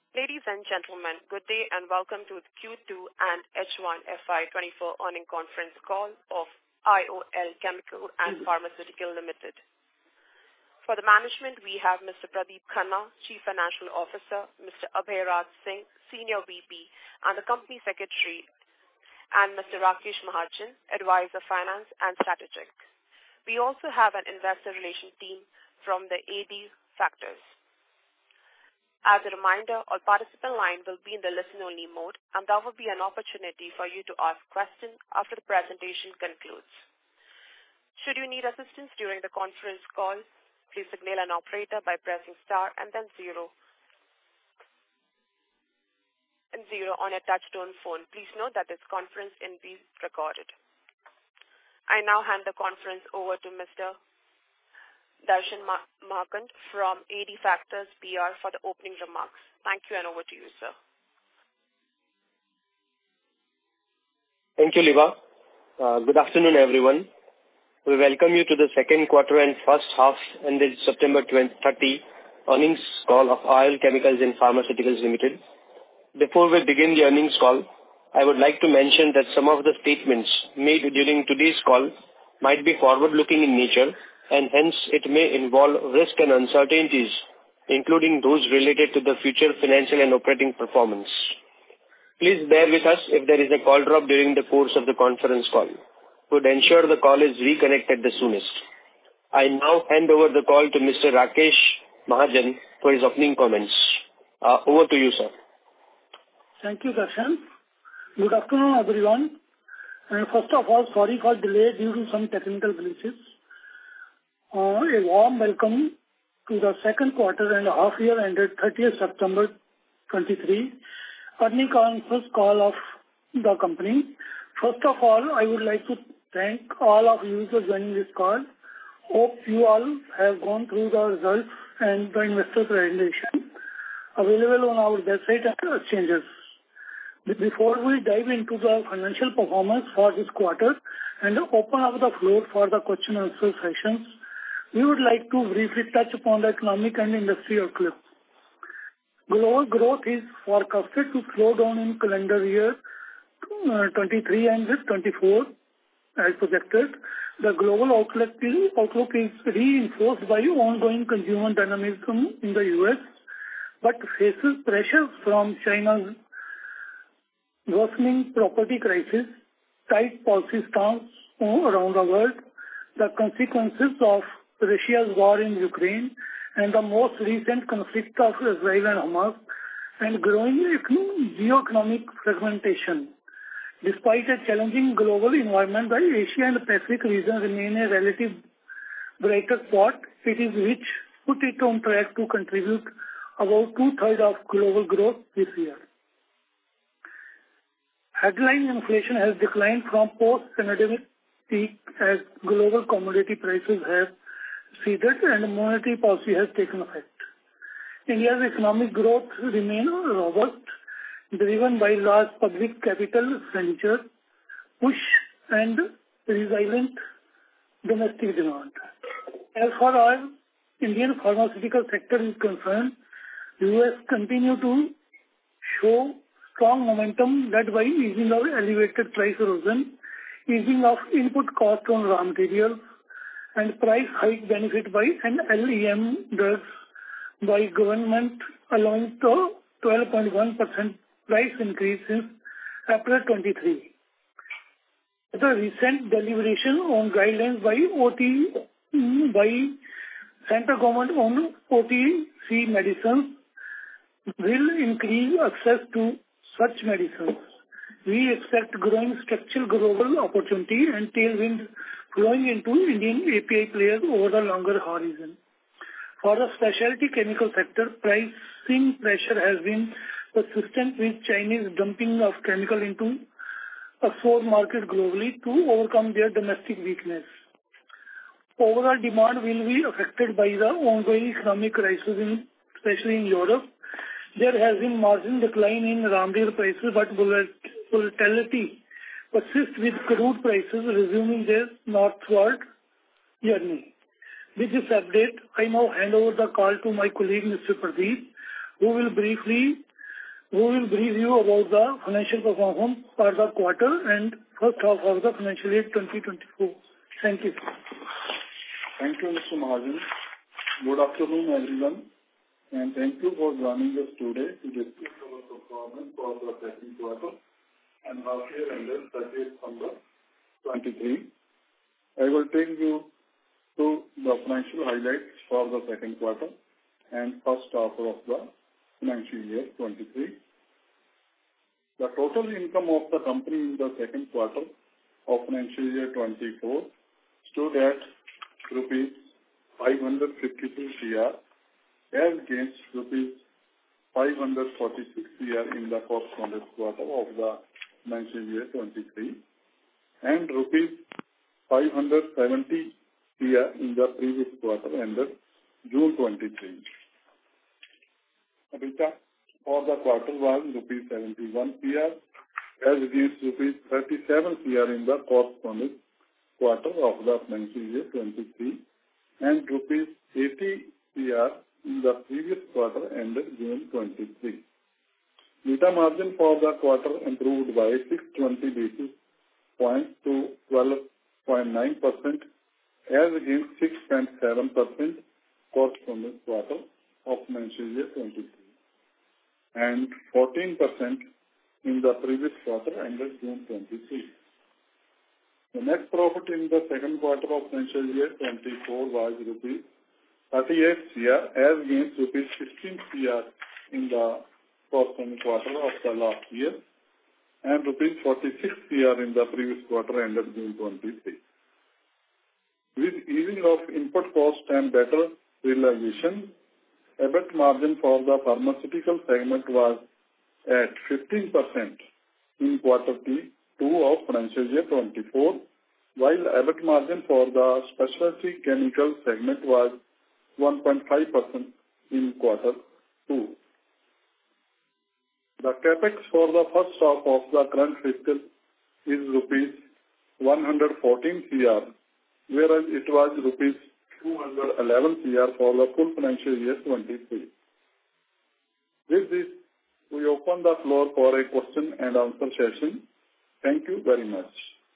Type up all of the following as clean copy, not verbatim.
Ladies and gentlemen, good day and welcome to the Q2 and H1 FY24 earnings conference call of IOL Chemical and Pharmaceutical Limited. For the management, we have Mr. Pradeep Khanna, Chief Financial Officer, Mr. Abhay Raj Singh, Senior VP and the Company Secretary, and Mr. Rakesh Mahajan, Advisor Finance and Strategic. We also have an investor relation team from the AD Factors. As a reminder, all participant line will be in the listen-only mode, and there will be an opportunity for you to ask questions after the presentation concludes. Should you need assistance during the conference call, please signal an operator by pressing star and then zero on a touch-tone phone. Please note that this conference is being recorded. I now hand the conference over to Mr. Darshan Mahakant from AD Factors PR for the opening remarks. Thank you and over to you, sir. Thank you, Liva. Good afternoon, everyone. We welcome you to the second quarter and first half ended September 30 earnings call of IOL Chemicals and Pharmaceuticals Limited. Before we begin the earnings call, I would like to mention that some of the statements made during today's call might be forward-looking in nature, and hence it may involve risk and uncertainties, including those related to the future financial and operating performance. Please bear with us if there is a call drop during the course of the conference call. Would ensure the call is reconnected the soonest. I now hand over the call to Mr. Rakesh Mahajan for his opening comments. Over to you, sir. Thank you, Darshan. Good afternoon, everyone. And first of all, sorry for delay due to some technical glitches. A warm welcome to the second quarter and half year ended 30th September 23 earnings conference call of the company. First of all, I would like to thank all of you for joining this call. Hope you all have gone through the results and the investor presentation available on our website and exchanges. Before we dive into the financial performance for this quarter and open up the floor for the question and answer sessions, we would like to briefly touch upon the economic and industry outlook. Global growth is forecasted to slow down in calendar year 23 and 24 as projected. The global outlook is reinforced by ongoing consumer dynamism in the US, but faces pressures from China's worsening property crisis, tight policy stance around the world, the consequences of Russia's war in Ukraine, and the most recent conflict of Israel and Hamas, and growing geoeconomic fragmentation. Despite a challenging global environment, the Asia and the Pacific region remain a relative brighter spot. It is which put it on track to contribute about two-thirds of global growth this year. Headline inflation has declined from post-pandemic peak as global commodity prices have ceded and monetary policy has taken effect. India's economic growth remains robust, driven by large public capital expenditure, push and resilient domestic demand. As far as Indian pharmaceutical sector is concerned, US continue to show strong momentum led by easing of elevated price erosion, easing of input cost on raw materials, and price hike benefit by NLEM drugs by government allowing to 12.1% price increase since April 23. The recent deliberation on guidelines by central government on OTC medicines will increase access to such medicines. We expect growing structural global opportunity and tailwind flowing into Indian API players over the longer horizon. For the specialty chemical sector, pricing pressure has been persistent with Chinese dumping of chemical into export market globally to overcome their domestic weakness. Overall demand will be affected by the ongoing economic crisis, especially in Europe. There has been margin decline in raw material prices, but volatility persists with crude prices resuming their northward journey. With this update, I now hand over the call to my colleague Mr. Pradeep, who will briefly who will brief you about the financial performance for the quarter and first half of the financial year 2024. Thank you. Thank you, Mr. Mahajan. Good afternoon, everyone, and thank you for joining us today to discuss our performance for the second quarter and half year ended 30th December 23. I will take you through the financial highlights for the second quarter and first half of the financial year 23. The total income of the company in the second quarter of financial year 24 stood at rupees 552 crore as against rupees 546 crore in the corresponding quarter of the financial year 23 and rupees 570 crore in the previous quarter ended June 23. EBITDA for the quarter was rupees 71 crore as against rupees 37 crore in the corresponding quarter of the financial year 23 and rupees 80 crore in the previous quarter ended June 23. EBITDA margin for the quarter improved by 620 basis points to 12.9% as against 6.7% corresponding quarter of financial year 23 and 14% in the previous quarter ended June 23. The net profit in the second quarter of financial year 24 was rupees 38 crore as against rupees 16 crore in the corresponding quarter of the last year and rupees 46 crore in the previous quarter ended June 23. With easing of input cost and better realization, EBIT margin for the pharmaceutical segment was at 15% in quarter 2 of financial year 24, while EBIT margin for the specialty chemical segment was 1.5% in quarter 2. The capex for the first half of the current fiscal is rupees 114 crore, whereas it was rupees 211 crore for the full financial year 23. With this, we open the floor for a question and answer session. Thank you very much.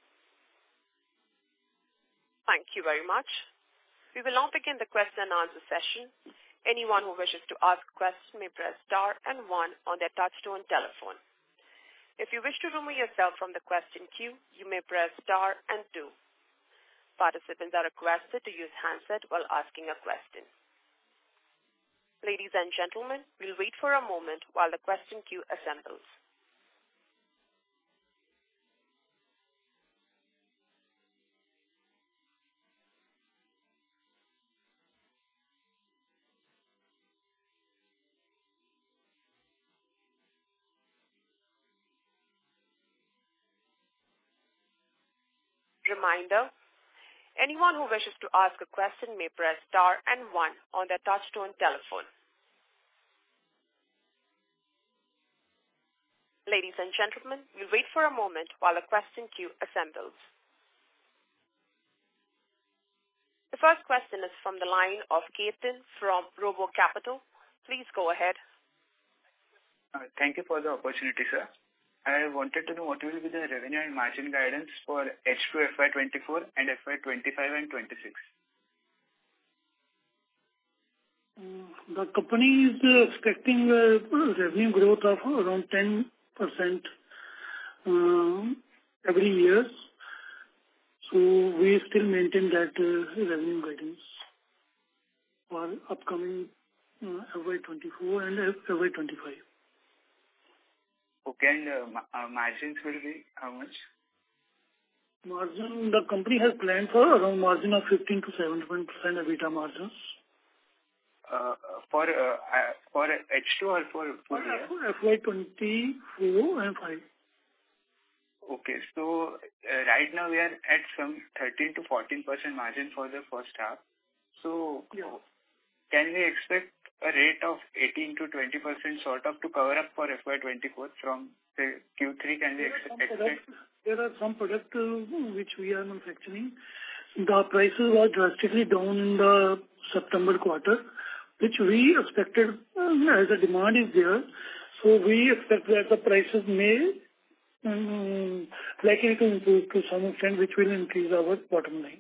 Thank you very much. We will now begin the question and answer session. Anyone who wishes to ask a question may press star and 1 on their touchtone telephone. If you wish to remove yourself from the question queue, you may press star and 2. Participants are requested to use handset while asking a question. Ladies and gentlemen, we'll wait for a moment while the question queue assembles. Reminder, anyone who wishes to ask a question may press star and 1 on their touchtone telephone. Ladies and gentlemen, we'll wait for a moment while the question queue assembles. The first question is from the line of Ketan from Robo Capital. Please go ahead. Thank you for the opportunity, sir. I wanted to know what will be the revenue and margin guidance for H2 FY24 and FY25 and 26. The company is expecting revenue growth of around 10% every year. So we still maintain that revenue guidance for upcoming FY24 and FY25. Okay, and margins will be how much? Margin, the company has planned for around margin of 15 to 17% EBITDA margins. For H2 or for full year? FY24 and 5. Okay, so right now we are at some 13 to 14% margin for the first half. So can we expect a rate of 18 to 20% sort of to cover up for FY24 from say, Q3? Can we expect? There are some products which we are manufacturing. The prices were drastically down in the September quarter, which we expected as the demand is there. So we expect that the prices may likely to improve to some extent, which will increase our bottom line.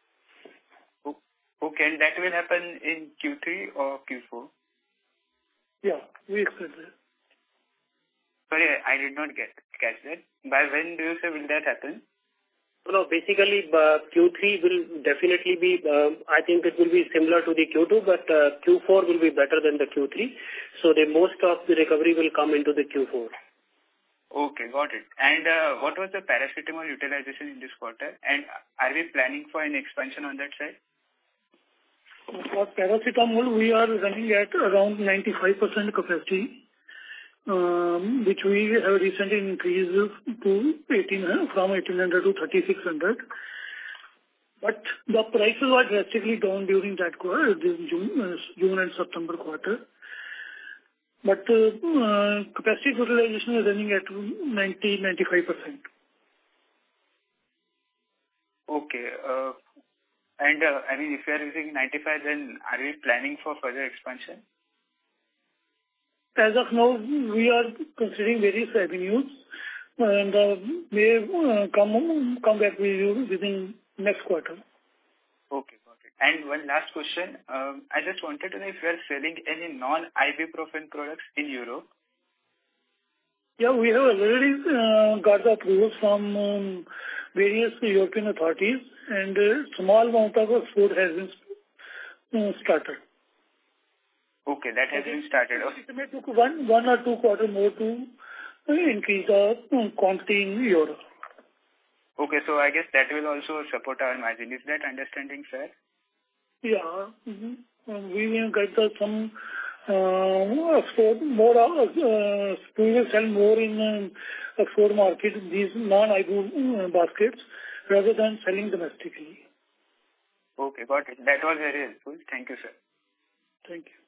Okay, and that will happen in Q3 or Q4? Yeah, we expect that. Sorry, I did not catch that. By when do you say will that happen? No, basically, Q3 will definitely be, I think it will be similar to the Q2, but Q4 will be better than the Q3. So the most of the recovery will come into the Q4. Okay, got it. And what was the paracetamol utilization in this quarter? And are we planning for an expansion on that side? For paracetamol, we are running at around 95% capacity, which we have recently increased to from 1,800 to 3,600. But the prices were drastically down during that quarter, this June and September quarter. But capacity utilization is running at 95%. Okay. And I mean, if you are using 95, then are we planning for further expansion? As of now, we are considering various avenues and may come back with you within next quarter. Okay, got it. And one last question. I just wanted to know if you are selling any non-ibuprofen products in Europe. Yeah, we have already got the approvals from various European authorities, and a small amount of food has been started. Okay, that has been started. It may take one or two quarters more to increase the quantity in Europe. Okay, so I guess that will also support our margin. Is that understanding fair? Yeah. Mm-hmm. We will get some export more. We will sell more in export market, these non-IBU baskets, rather than selling domestically. Okay, got it. That was very helpful. Thank you, sir. Thank you.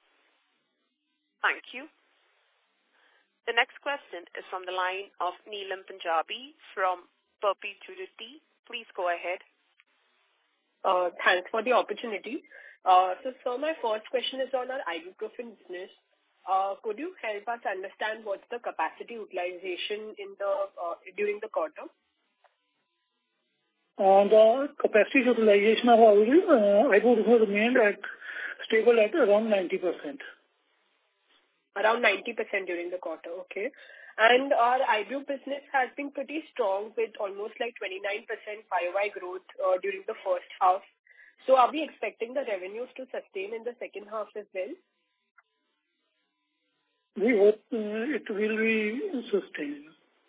Thank you. The next question is from the line of Neelam Punjabi from Perpetuity. Please go ahead. Thanks for the opportunity. So, sir, my first question is on our ibuprofen business. Could you help us understand what's the capacity utilization during the quarter? The capacity utilization of our ibuprofen remained stable at around 90%. Around 90% during the quarter, okay. And our IBU business has been pretty strong with almost like 29% YOY growth during the first half. So are we expecting the revenues to sustain in the second half as well? We hope it will be sustained.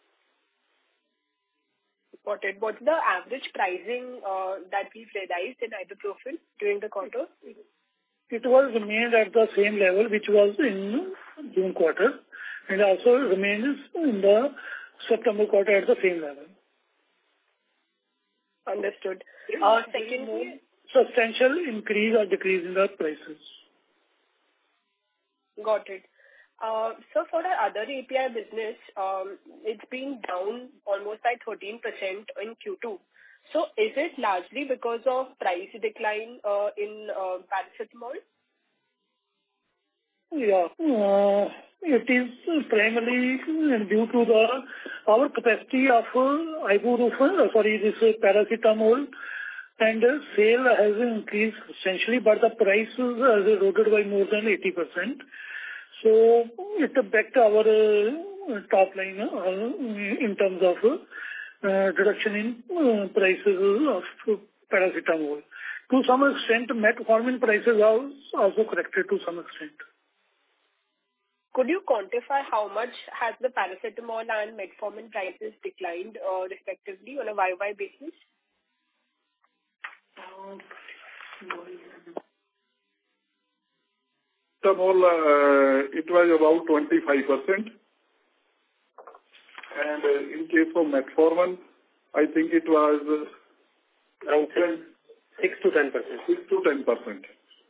Got it. What's the average pricing that we've realized in ibuprofen during the quarter? It was remained at the same level which was in June quarter, and also remains in the September quarter at the same level. Understood. Secondly, Substantial increase or decrease in the prices. Got it. So for our other API business, it's been down almost by 13% in Q2. So is it largely because of price decline in paracetamol? Yeah, it is primarily due to our capacity of this paracetamol, and sale has increased substantially, but the prices has eroded by more than 80%. So it affects our top line in terms of reduction in prices of paracetamol. To some extent, metformin prices are also corrected to some extent. Could you quantify how much has the paracetamol and metformin prices declined respectively on a YOY basis? It was about 25%. And in case of metformin, I think it was Around 6 to 10%. 6 to 10%.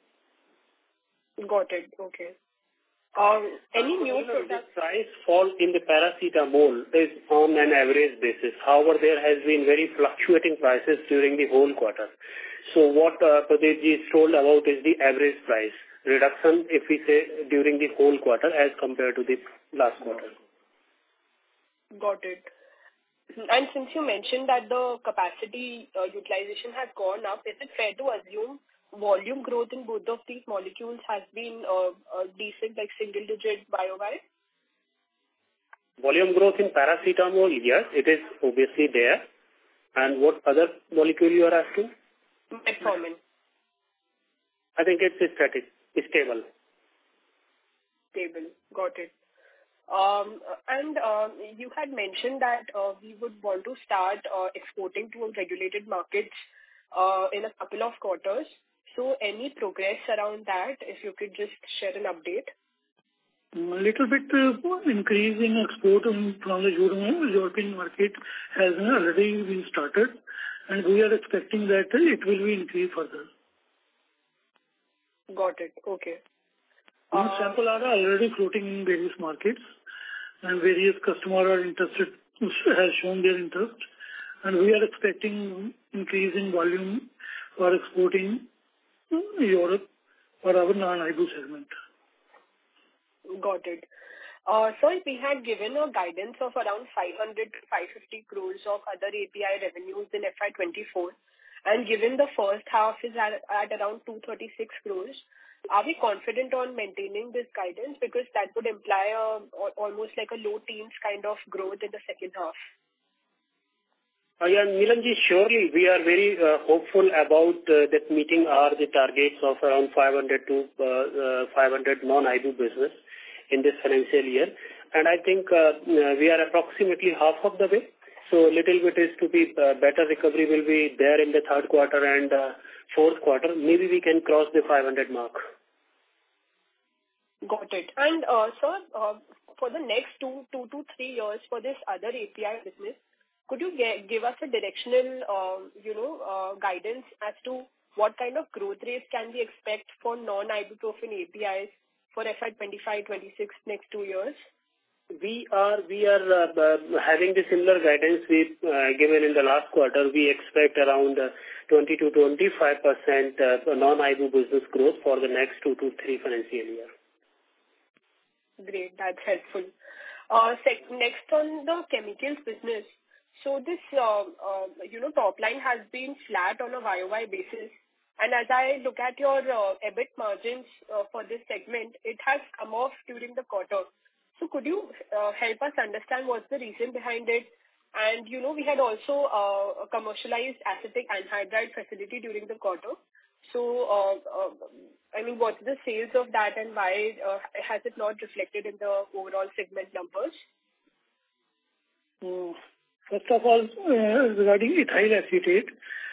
Got it. Okay. Any new products? The price fall in the paracetamol is on an average basis. However, there has been very fluctuating prices during the whole quarter. So what Pradeep ji told about is the average price. reduction, if we say, during the whole quarter as compared to the last quarter. Got it. And since you mentioned that the capacity utilization has gone up, is it fair to assume volume growth in both of these molecules has been decent, like single-digit YOY? Volume growth in paracetamol, yes, it is obviously there. And what other molecule you are asking? Metformin. I think it's static, stable. Stable. Got it. And you had mentioned that we would want to start exporting to regulated markets in a couple of quarters. So any progress around that, if you could just share an update? A little bit increase in export from the European market has already been started, and we are expecting that it will be increased further. Got it. Okay. Samples are already floating in various markets, and various customers are interested, has shown their interest, and we are expecting increase in volume for exporting Europe for our non-IBU segment. Got it. Sir, we had given a guidance of around 500 to 550 crores of other API revenues in FY24, and given the first half is at around 236 crores, are we confident on maintaining this guidance? Because that would imply almost like a low teens kind of growth in the second half. Yeah, Neelamji, surely we are very hopeful about that meeting the targets of around 500 to 500 non-IBU business in this financial year. And I think we are approximately half of the way. So little bit is to be better recovery will be there in the third quarter and fourth quarter. Maybe we can cross the 500 mark. Got it. And sir, for the next 2 to 3 years for this other API business, could you give us a directional, guidance as to what kind of growth rates can we expect for non-ibuprofen APIs for FY25-26 next 2 years? We are having the similar guidance we given in the last quarter. We expect around 20 to 25% non-IBU business growth for the next 2 to 3 financial year. Great, that's helpful. Next on the chemicals business. So this, top line has been flat on a YOY basis. And as I look at your EBIT margins for this segment, it has come off during the quarter. So could you help us understand what's the reason behind it? And, we had also commercialized acetic anhydride facility during the quarter. So, what's the sales of that and why has it not reflected in the overall segment numbers? First of all, regarding ethyl acetate,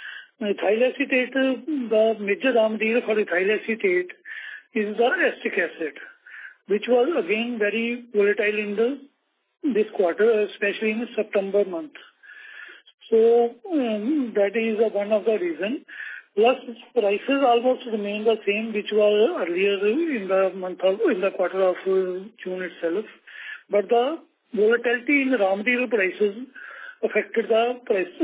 the major raw material for ethyl acetate is the acetic acid, which was again very volatile in this quarter, especially in September month. So that is one of the reasons. Plus, prices almost remain the same, which was earlier in the quarter of June itself. But the volatility in the raw material prices affected the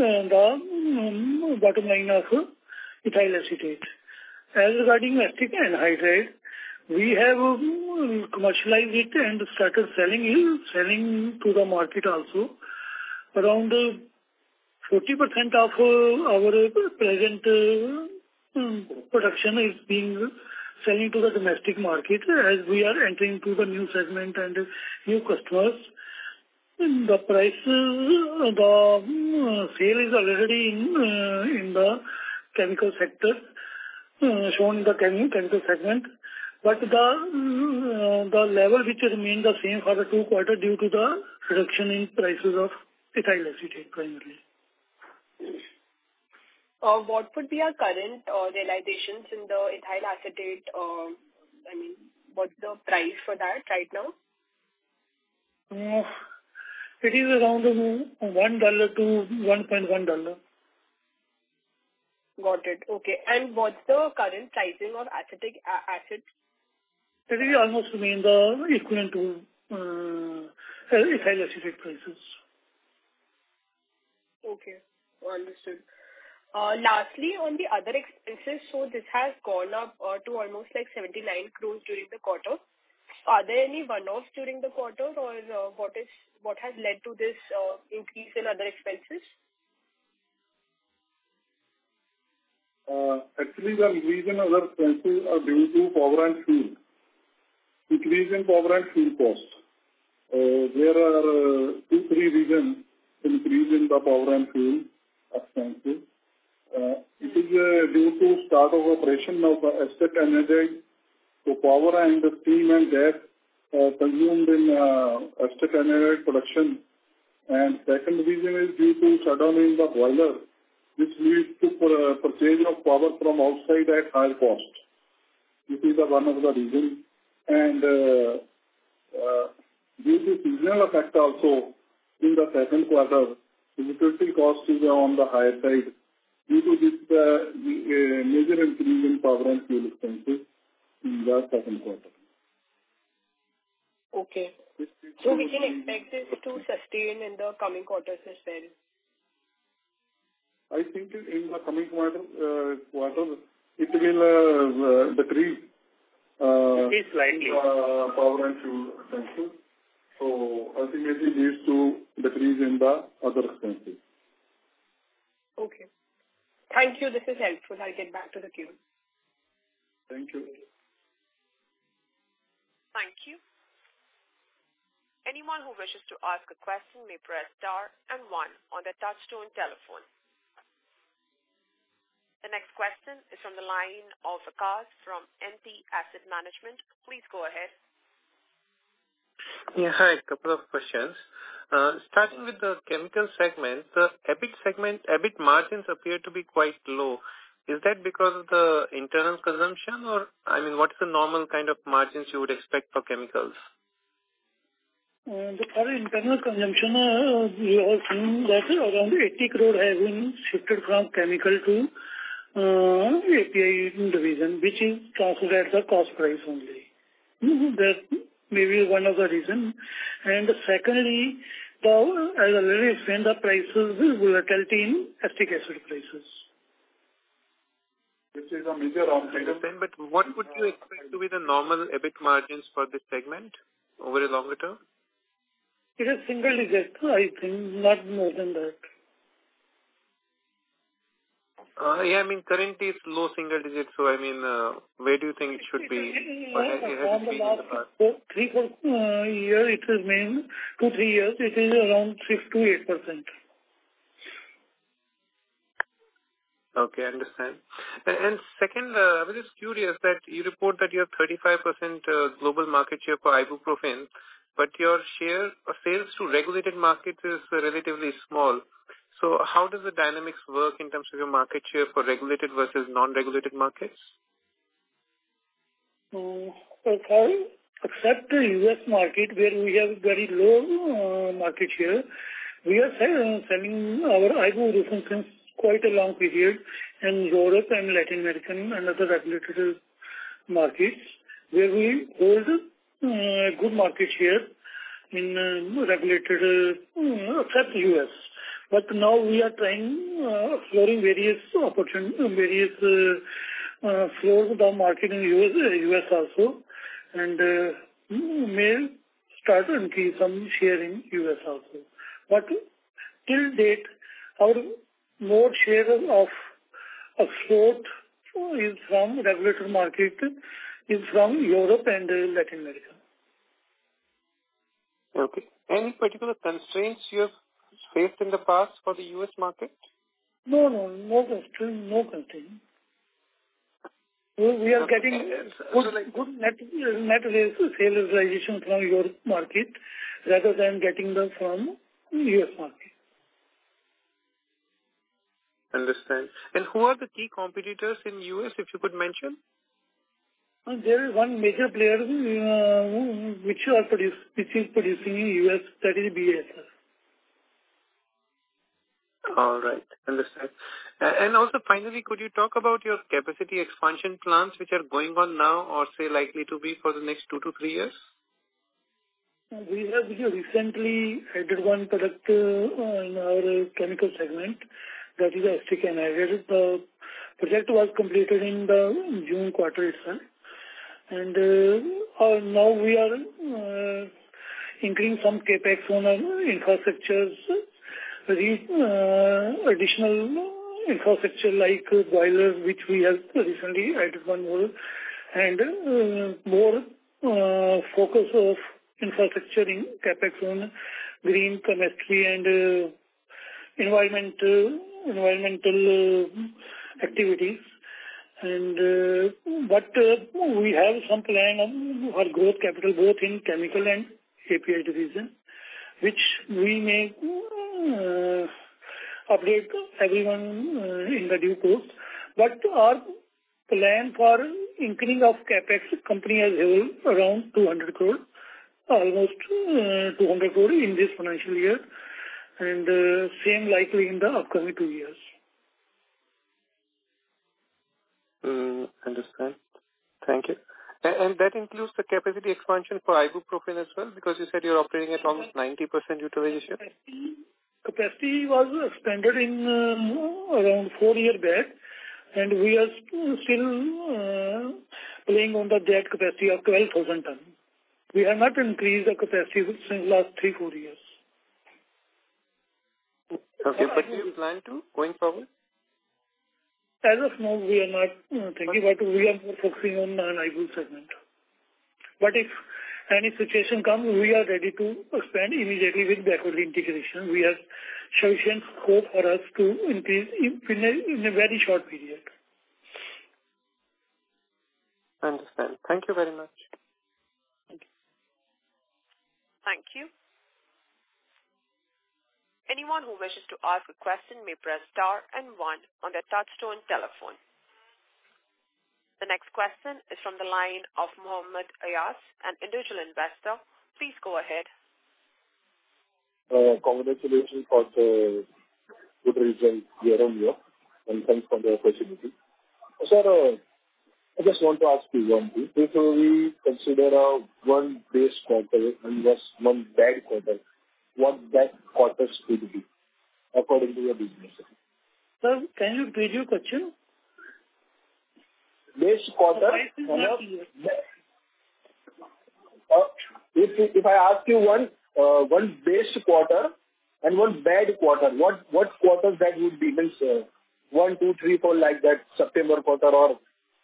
bottom line of ethyl acetate. As regarding acetic anhydride, we have commercialized it and started selling to the market also. Around 40% of our present production is being selling to the domestic market as we are entering to the new segment and new customers. The prices, the sale is already in the chemical sector, shown in the chemical segment. But the level which remained the same for the 2 quarters due to the reduction in prices of ethyl acetate primarily. What would be our current realizations in the ethyl acetate? What's the price for that right now? It is around $1 to $1.1. Got it. Okay. And what's the current pricing of acetic acid? It is almost remain the equivalent to ethyl acetate prices. Okay. Understood. Lastly, on the other expenses, so this has gone up to almost like 79 crores during the quarter. Are there any one-offs during the quarter, or what has led to this increase in other expenses? Actually, the increase in other expenses are due to power and fuel. Increase in power and fuel cost. There are 2-3 reasons increase in the power and fuel expenses. It is due to start of operation of the Aztec Energy. So power and the steam and gas consumed in Aztec Energy production. And second reason is due to shutdown in the boiler, which leads to purchase of power from outside at high cost. This is one of the reasons. And due to seasonal effect also, in the second quarter, the utility cost is on the higher side. Due to this, major increase in power and fuel expenses in the second quarter. Okay. So we can expect this to sustain in the coming quarters as well. I think in the coming quarter it will decrease. Slightly. Power and fuel expenses. So ultimately leads to decrease in the other expenses. Okay. Thank you. This is helpful. I'll get back to the queue. Thank you. Thank you. Anyone who wishes to ask a question may press star and 1 on their touchtone telephone. The next question is from the line of Vikas from NT Asset Management. Please go ahead. Yeah, hi. A couple of questions. Starting with the chemical segment, the EBIT margins appear to be quite low. Is that because of the internal consumption, or what is the normal kind of margins you would expect for chemicals? The current internal consumption, we have seen that around 80 crore has been shifted from chemical to API division, which is transferred at the cost price only. That may be one of the reasons. And secondly, as I already explained, the prices, volatility in acetic acid prices. Which is a major raw material. But what would you expect to be the normal EBIT margins for this segment over a longer term? It is single digit, I think, not more than that. Currently it's low single digits, so where do you think it should be? Or has it been in the past? 3-4 years, it has been 2-3 years, it is around 6 to 8%. Okay, understand. And second, I was just curious that you report that you have 35% global market share for ibuprofen, but your share of sales to regulated markets is relatively small. So how does the dynamics work in terms of your market share for regulated versus non-regulated markets? Except the US market, where we have very low market share, we are selling our ibuprofen since quite a long period in Europe and Latin American and other regulated markets, where we hold good market share in regulated, except US. But now we are exploring various opportunities, various floors of the market in US also, and may start to increase some share in US also. But till date, our more share of export is from regulated market, is from Europe and Latin America. Okay. Any particular constraints you have faced in the past for the US market? No constraint. We are getting good net sales realization from Europe market rather than getting them from US market. Understand. And who are the key competitors in US, if you could mention? There is one major player which is producing in US, that is BASF. All right, understand. And also, finally, could you talk about your capacity expansion plans which are going on now or say likely to be for the next 2 to 3 years? We have recently added one product in our chemical segment, that is Aztec Anhydride. The project was completed in the June quarter itself. And now we are increasing some capex on infrastructures, additional infrastructure like boilers, which we have recently added one more, and more focus of infrastructure in capex on green chemistry and environmental activities. And but we have some plan for growth capital both in chemical and API division, which we may update everyone in the due course. But our plan for increasing of capex company has held around 200 crore, almost 200 crore in this financial year, and same likely in the upcoming 2 years. Understand. Thank you. And that includes the capacity expansion for ibuprofen as well, because you said you're operating at almost 90% utilization. Capacity was expanded in around 4 years back, and we are still playing on that capacity of 12,000 tons. We have not increased the capacity since last 3-4 years. Okay, but do you plan to going forward? As of now, we are not thinking, but we are more focusing on non-IBU segment. But if any situation comes, we are ready to expand immediately with backward integration. We have sufficient scope for us to increase in a very short period. I understand. Thank you very much. Thank you. Anyone who wishes to ask a question may press star and 1 on their touchtone telephone. The next question is from the line of Muhammad Ayas, an individual investor. Please go ahead. Congratulations for the good result year on year, and thanks for the opportunity. Sir, I just want to ask you one thing. If we consider one base quarter and one bad quarter, what that quarters could be according to your business? Sir, can you repeat your question? Base quarter. If I ask you one base quarter and one bad quarter, what quarters that would be? Means 1, 2, 3, 4 like that, September quarter or?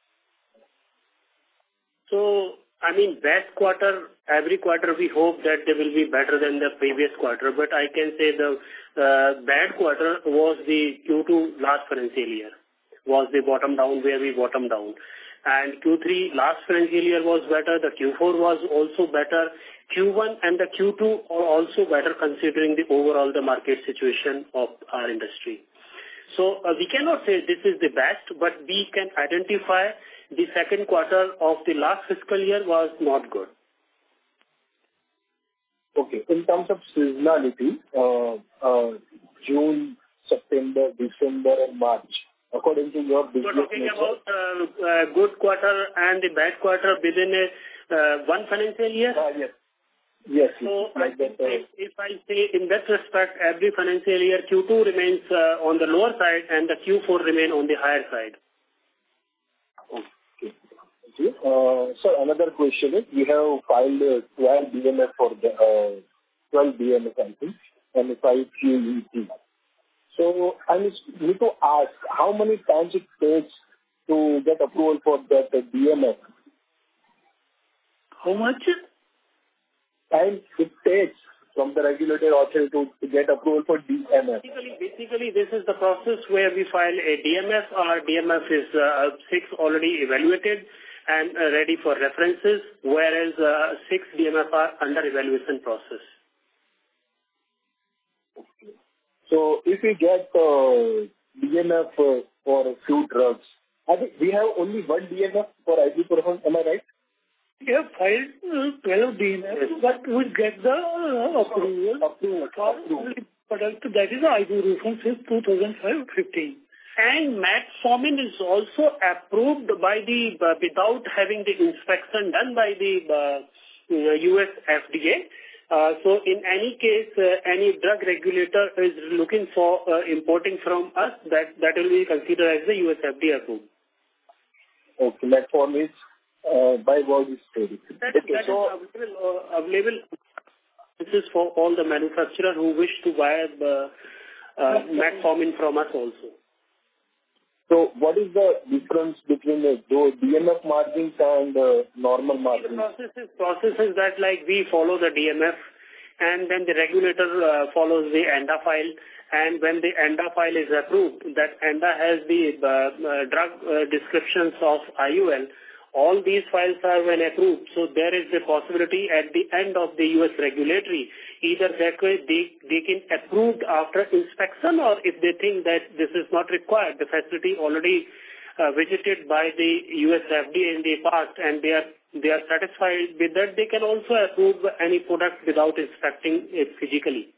So, I mean, best quarter, every quarter we hope that they will be better than the previous quarter. But I can say the bad quarter was the Q2 last financial year, was the bottom down where we bottom down. And Q3 last financial year was better. The Q4 was also better. Q1 and the Q2 are also better considering the overall the market situation of our industry. So we cannot say this is the best, but we can identify the second quarter of the last fiscal year was not good. Okay. In terms of seasonality, June, September, December, and March, according to your business We're talking about good quarter and the bad quarter within one financial year? Yes. So like if I say in that respect, every financial year Q2 remains on the lower side and the Q4 remain on the higher side. So another question is, we have filed 12 DMF for the 12 DMF, I think, and 5 QET. So I need to ask, how many times it takes to get approval for that DMF? How much time it takes from the regulatory authority to get approval for DMF? Basically, this is the process where we file a DMF. Our DMF is 6 already evaluated and ready for references, whereas 6 DMF are under evaluation process. Okay. So if we get DMF for a few drugs, I think we have only one DMF for ibuprofen, am I right? We have filed 12 DMF, but we get the approval for only product that is ibuprofen since 2015. And metformin is also approved by without having the inspection done by the US FDA. So in any case, any drug regulator is looking for importing from us, that will be considered as the US FDA approved. Okay, metformin is by word is steady. That is available. This is for all the manufacturers who wish to buy metformin from us also. So what is the difference between the DMF margins and normal margins? The process is that like we follow the DMF and then the regulator follows the ANDA file, and when the ANDA file is approved, that ANDA has the drug descriptions of IUL. All these files are when approved, so there is the possibility at the end of the US regulatory, either they can approve after inspection, or if they think that this is not required, the facility already visited by the US FDA in the past and they are satisfied with that, they can also approve any product without inspecting it physically.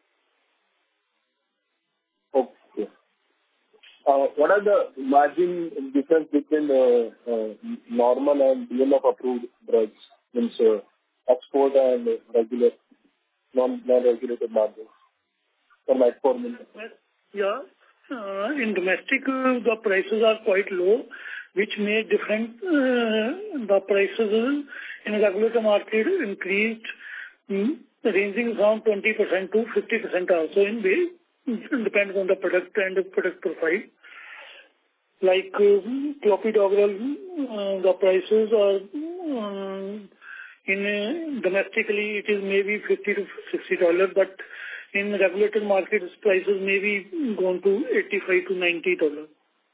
Okay. What are the margin difference between normal and DMF approved drugs, means export and regular, non-regulated margins for metformin? Yeah. In domestic, the prices are quite low, which may different the prices in regulator market increased, ranging from 20% to 50% also in way. It depends on the product and the product profile. Like clopidogrel, the prices are in domestically it is maybe $50 to $60, but in regulated markets prices may be gone to $85 to $90.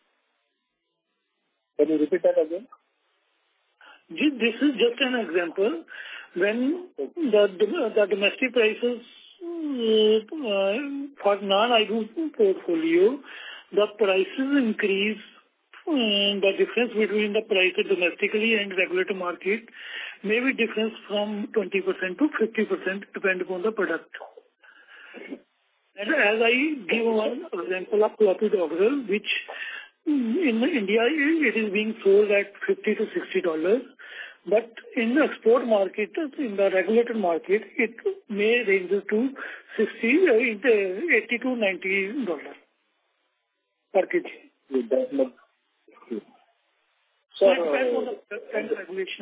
Can you repeat that again? This is just an example. When the domestic prices for non-IBU portfolio, the prices increase. The difference between the price domestically and regulated market may be difference from 20% to 50% depending upon the product. And as I give one example of clopidogrel, which in India it is being sold at $50 to $60, but in the export market, in the regulated market, it may range to $80 to $90 per kg. That's not true. So it depends on the regulation.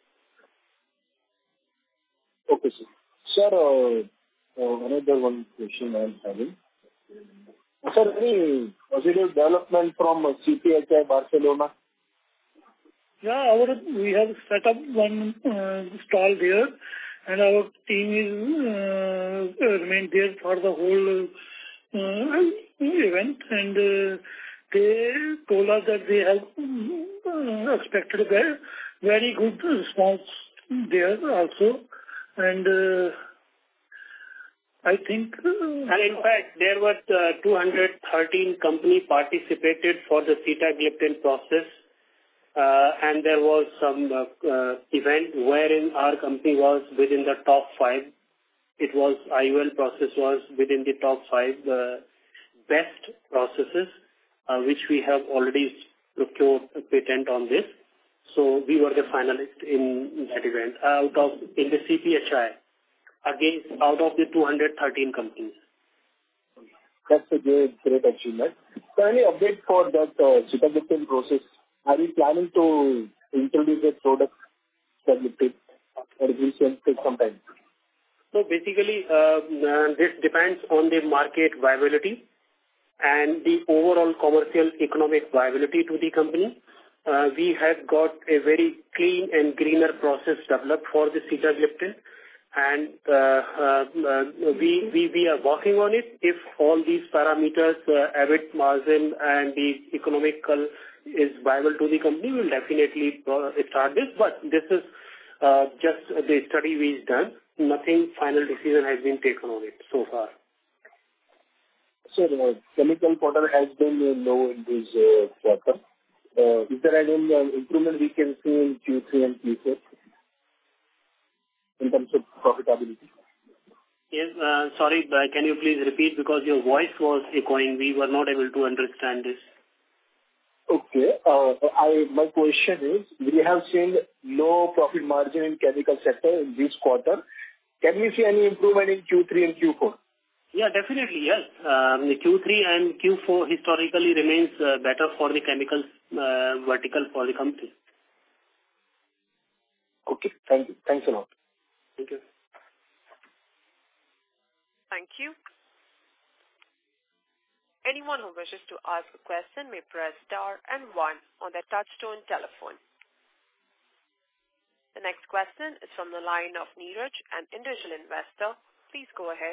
Okay, sir. Sir, another one question I am having. Sir, any positive development from CPHI Barcelona? Yeah, we have set up one stall there, and our team is remained there for the whole event, and they told us that they have expected a very good response there also, and I think... and in fact, there were 213 companies participated for the sitagliptin process, and there was some event wherein our company was within the top 5. It was IUL process was within the top 5 best processes, which we have already procured a patent on this. So we were the finalist in that event in the CPHI. Out of the 213 companies. That's a great achievement. So any update for that sitagliptin process? Are you planning to introduce a product sitagliptin, or it will take some time? So basically, this depends on the market viability and the overall commercial economic viability to the company. We have got a very clean and greener process developed for the sitagliptin. And we are working on it. If all these parameters, EBIT margin and the economical is viable to the company, we will definitely start this. But this is just the study we've done. Nothing final decision has been taken on it so far. So chemical quarter has been low in this quarter. Is there any improvement we can see in Q3 and Q4? In terms of profitability? Yes, sorry, can you please repeat because your voice was echoing. We were not able to understand this. Okay. My question is, we have seen low profit margin in chemical sector in this quarter. can we see any improvement in Q3 and Q4? Yeah, definitely, yes. The Q3 and Q4 historically remains better for the chemicals vertical for the company. Okay, thank you. Thanks a lot. Thank you. Thank you. Anyone who wishes to ask a question may press star and 1 on their touchtone telephone. The next question is from the line of Neeraj, an individual investor. Please go ahead.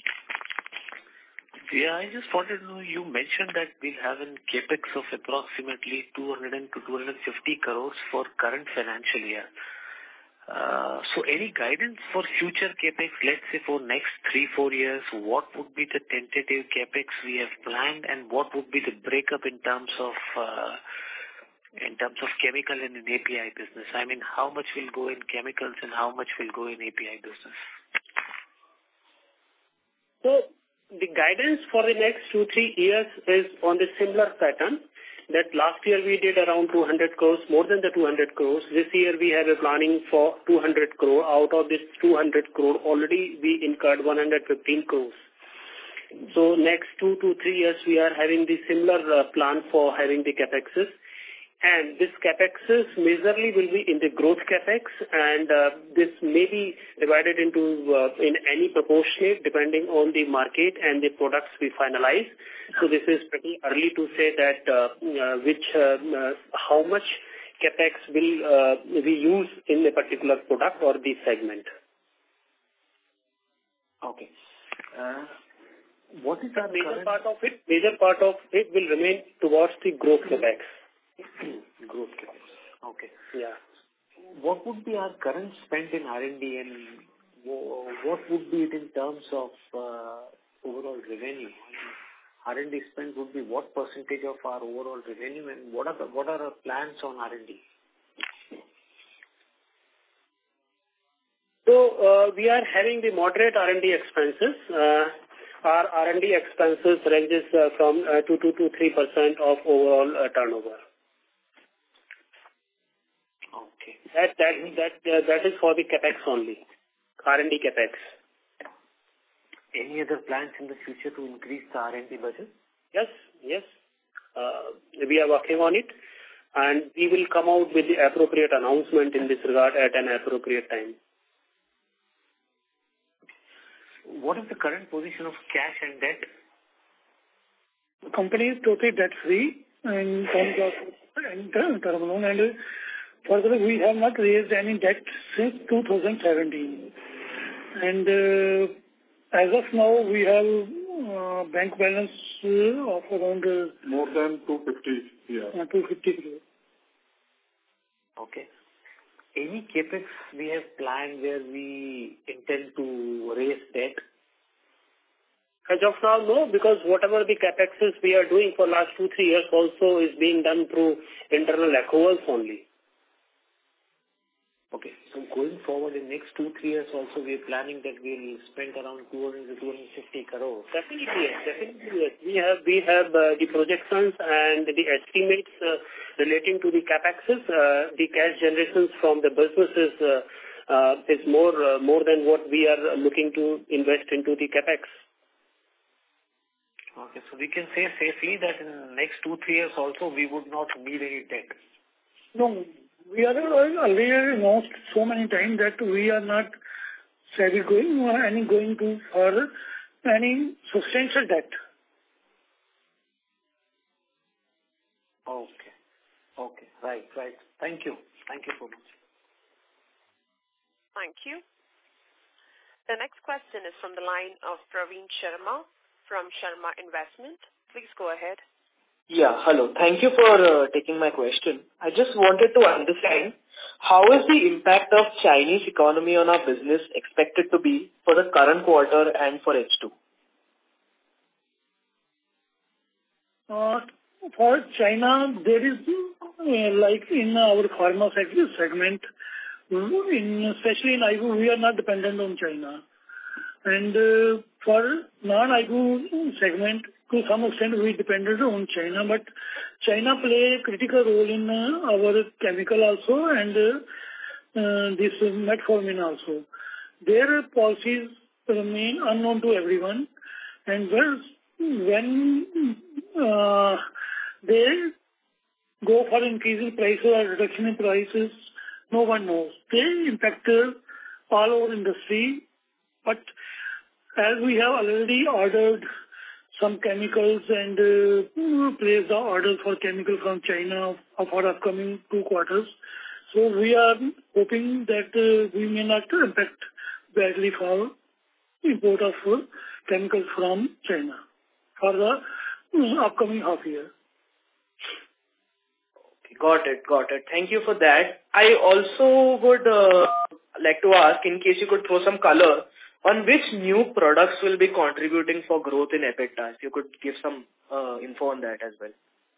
Yeah, I just wanted to know, you mentioned that we'll have a capex of approximately 200 to 250 crores for current financial year. So any guidance for future capex, let's say for next 3-4 years, what would be the tentative capex we have planned, and what would be the breakup in terms of chemical and in API business? I mean, how much will go in chemicals and how much will go in API business? So the guidance for the next 2-3 years is on the similar pattern. That last year we did around 200 crores, more than the 200 crores. This year we have a planning for 200 crore. Out of this 200 crore, already we incurred 115 crores. So next 2 to 3 years we are having the similar plan for having the capexes. And this capexes majorly will be in the growth capex, and this may be divided into in any proportionate depending on the market and the products we finalize. So this is pretty early to say that how much capex will we use in a particular product or the segment. Okay. What is our major part of it? Major part of it will remain towards the growth capex. Growth capex. Okay. Yeah. What would be our current spend in R&D, and what would be it in terms of overall revenue? R&D spend would be what percentage of our overall revenue, and what are our plans on R&D? So we are having the moderate R&D expenses. Our R&D expenses ranges from 2 to 3% of overall turnover. Okay. That is for the capex only, R&D capex. Any other plans in the future to increase the R&D budget? Yes. We are working on it, and we will come out with the appropriate announcement in this regard at an appropriate time. What is the current position of cash and debt? The company is totally debt-free in terms of term loan, and further we have not raised any debt since 2017. And as of now, we have bank balance of around more than 250. Yeah. 250 crores. Okay. Any capex we have planned where we intend to raise debt? As of now, no, because whatever the capexes we are doing for last 2-3 years also is being done through internal accruals only. Okay. So going forward in next 2-3 years also we are planning that we will spend around 200 to 250 crores. Definitely yes. We have the projections and the estimates relating to the capexes. The cash generations from the businesses is more than what we are looking to invest into the capex. Okay, so we can say safely that in the next 2-3 years also we would not need any debt. No. We are already announced so many times that we are not going to further any substantial debt. Okay. Right. Thank you so much. Thank you. The next question is from the line of Praveen Sharma from Sharma Investment. Please go ahead. Yeah, hello. Thank you for taking my question. I just wanted to understand how is the impact of Chinese economy on our business expected to be for the current quarter and for H2? For China, there is like in our pharma segment, especially in IBU, we are not dependent on China. And for non-IBU segment, to some extent we depended on China, but China play a critical role in our chemical also and this metformin also. their policies remain unknown to everyone, and when they go for increasing prices or reduction in prices, no one knows. They impact all over industry, but as we have already ordered some chemicals and placed the order for chemical from China for upcoming 2 quarters. So we are hoping that we may not impact badly for import of chemicals from China for the upcoming half year. Got it. Thank you for that. I also would like to ask, in case you could throw some color on which new products will be contributing for growth in EBITDA. If you could give some info on that as well.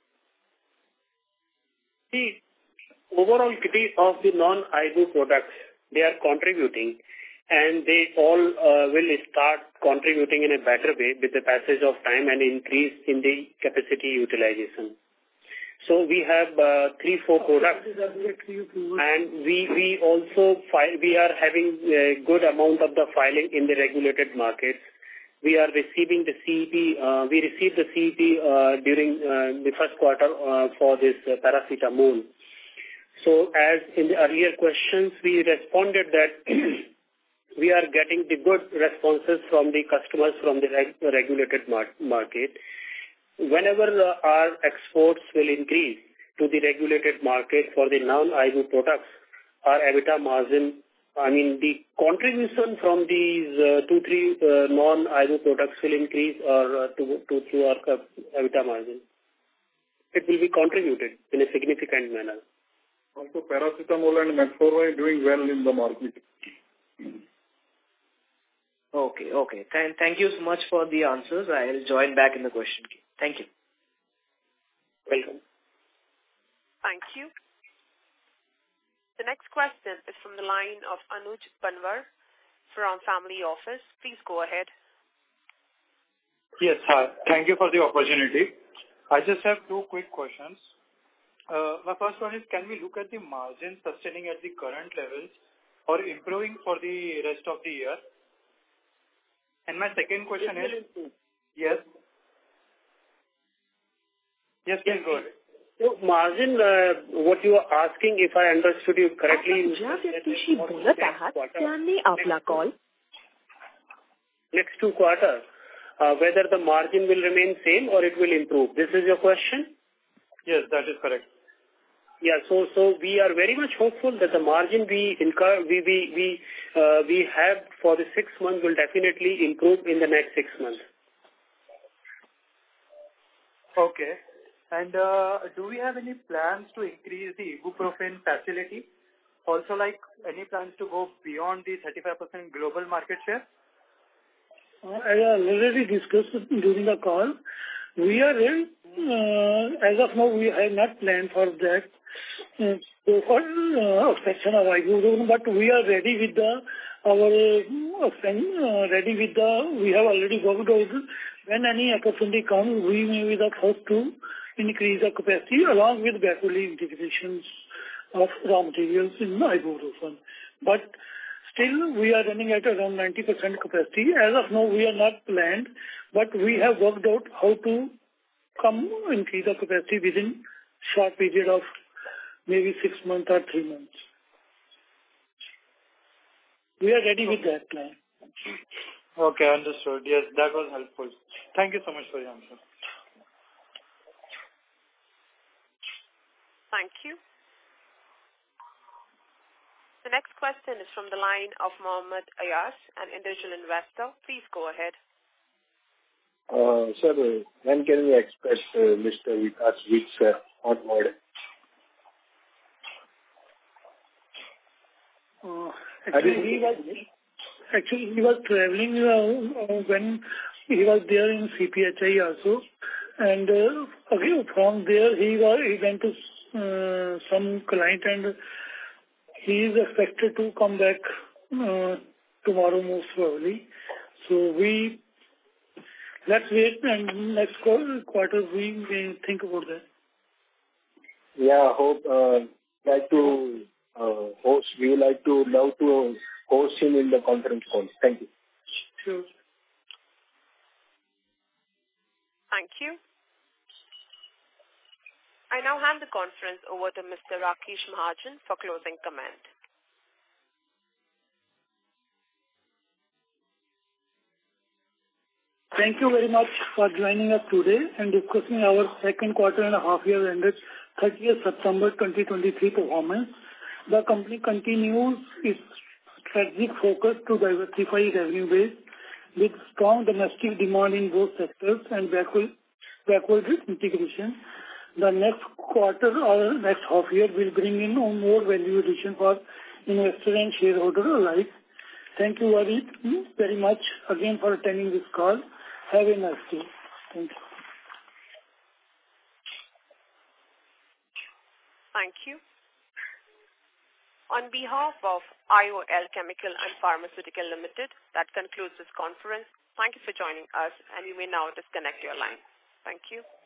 The overall kitty of the non-IBU products, they are contributing, and they all will start contributing in a better way with the passage of time and increase in the capacity utilization. So we have 3-4 products, and we also we are having a good amount of the filing in the regulated markets. We are receiving the CEP. We received the CEP during the first quarter for this paracetamol. So as in the earlier questions, we responded that we are getting the good responses from the customers from the regulated market. Whenever our exports will increase to the regulated market for the non-IBU products, our EBITDA margin, the contribution from these 2-3 non-IBU products will increase or to our EBITDA margin. It will be contributed in a significant manner. Also, paracetamol and metformin doing well in the market. Okay. Thank you so much for the answers. I'll join back in the question queue. Thank you. Welcome. Thank you. The next question is from the line of Anuj Panwar from Family Office. Please go ahead. Yes, hi. Thank you for the opportunity. I just have 2 quick questions. My first one is, can we look at the margin sustaining at the current levels or improving for the rest of the year? And my second question is, yes, please go ahead. So margin, what you are asking, if I understood you correctly, next 2 quarters, whether the margin will remain same or it will improve. This is your question? Yes, that is correct. Yeah, so we are very much hopeful that the margin we have for the 6 months will definitely improve in the next 6 months. Okay. And do we have any plans to increase the ibuprofen facility? Also, like any plans to go beyond the 35% global market share? I already discussed during the call. We are as of now, we have not planned for that for expansion of ibuprofen, but we are ready with we have already worked out. When any opportunity comes, we may be the first to increase the capacity along with backward integrations of raw materials in ibuprofen. But still, we are running at around 90% capacity. As of now, we are not planned, but we have worked out how to increase the capacity within short period of maybe 6 months or 3 months. We are ready with that plan. Okay, understood. Yes, that was helpful. Thank you so much for your answer. Thank you. The next question is from the line of Mohammed Ayas, an individual investor. Please go ahead. Sir, when can we expect Mr. Vikas Vig on board? Actually, he was traveling when he was there in CPHI also. And again, from there, he went to some client, and he is expected to come back tomorrow most probably. So let's wait, and next quarter we may think about that. Yeah, hope try to host. We would love to host him in the conference call. Thank you. Sure. Thank you. I now hand the conference over to Mr. Rakesh Mahajan for closing comment. Thank you very much for joining us today and discussing our second quarter and a half year ended 30th September 2023 performance. The company continues its strategic focus to diversify revenue base with strong domestic demand in both sectors and backward integration. The next quarter or next half year will bring in more value addition for investor and shareholder alike. Thank you very much again for attending this call. Have a nice day. Thank you. Thank you. On behalf of IOL Chemical and Pharmaceutical Limited, that concludes this conference. Thank you for joining us, and you may now disconnect your line. Thank you.